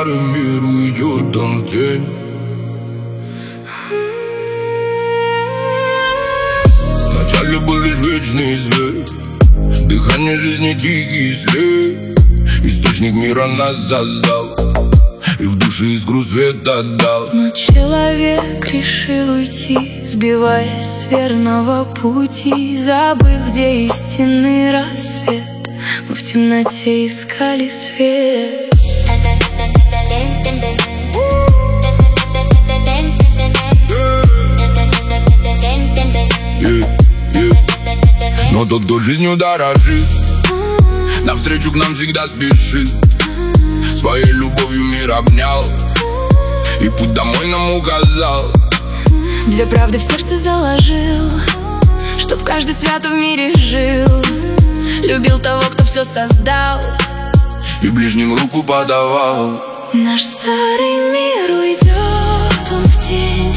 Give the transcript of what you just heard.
старый мир уйдет он в тень. Вначале был лишь вечный зверь, дыхание жизни тихий след. Источник мира нас создал и в душе искру света дал. Но человек решил уйти, сбиваясь с верного пути, забыв, где истинный рассвет. Мы в темноте искали свет. Но тот, кто жизнью дорожит, навстречу к нам всегда спешит. Своей любовью мир обнял и путь домой нам указал. Две правды в сердце заложил, чтоб каждый свято в мире жил. Любил того, кто все создал, и ближним руку подавал. Наш старый мир уйдет он в тень.